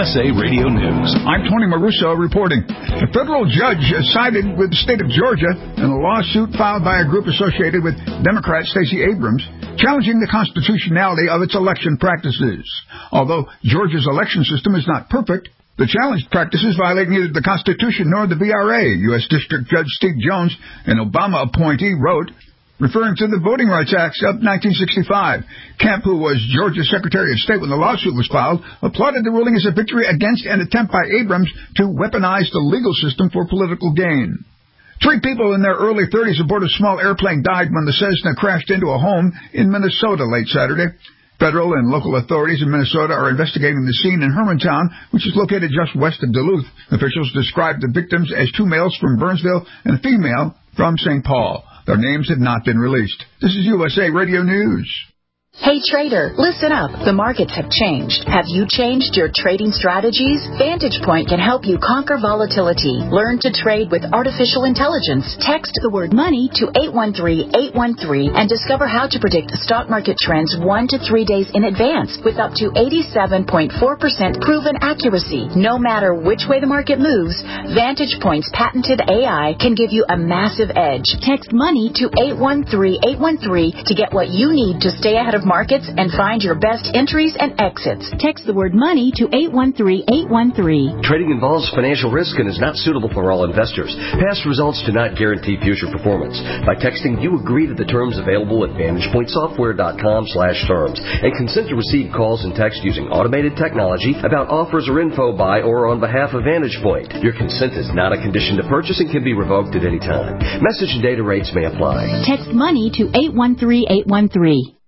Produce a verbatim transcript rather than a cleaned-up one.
S A Radio News. I'm Tony Maruso reporting. A federal judge sided with the state of Georgia in a lawsuit filed by a group associated with Democrat Stacey Abrams, challenging the constitutionality of its election practices. Although Georgia's election system is not perfect, the challenged practices violate neither the Constitution nor the V R A, U S District Judge Steve Jones, an Obama appointee, wrote, referring to the Voting Rights Act of nineteen sixty-five. Kemp, who was Georgia's Secretary of State when the lawsuit was filed, applauded the ruling as a victory against an attempt by Abrams to weaponize the legal system for political gain. Three people in their early thirties aboard a small airplane died when the Cessna crashed into a home in Minnesota late Saturday. Federal and local authorities in Minnesota are investigating the scene in Hermantown, which is located just west of Duluth. Officials described the victims as two males from Burnsville and a female from Saint Paul. Their names have not been released. This is U S A Radio News. Hey trader, listen up. The markets have changed. Have you changed your trading strategies? Vantage Point can help you conquer volatility. Learn to trade with artificial intelligence. Text the word money to eight one three, eight one three and discover how to predict stock market trends one to three days in advance with up to eighty-seven point four percent proven accuracy. No matter which way the market moves, Vantage Point's patented A I can give you a massive edge. Text money to eight one three, eight one three to get what you need to stay ahead of markets and find your best entries and exits. Text the word money to eight one three, eight one three. Trading involves financial risk and is not suitable for all investors. Past results do not guarantee future performance. By texting, you agree to the terms available at vantage point software dot com slash terms and consent to receive calls and text using automated technology about offers or info by or on behalf of Vantage Point. Your consent is not a condition to purchase and can be revoked at any time. Message and data rates may apply. Text money to eight one three, eight one three.